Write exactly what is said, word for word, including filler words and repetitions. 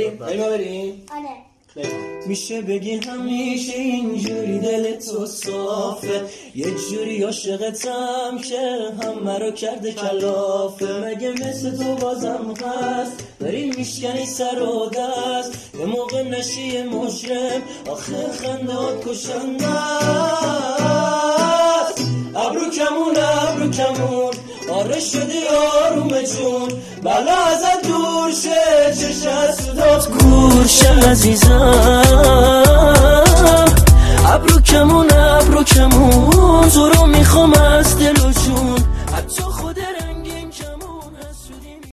بریم بریم؟ آره. میشه بگی همیشه اینجوری دل تو صافه، یه جوری عاشقتم که همه رو کرده کلافه. مگه مثل تو بازم هست داری میشکنی سر و دست، یه موقع نشی مجرم آخه خندات کشنده است. ابرو کمون ابرو کمون آره شدی آروم جون، بلا ازت دور شه چشت سودات کور شه عزیزم. ابرو کمون ابرو کمون تو رو میخوام از دل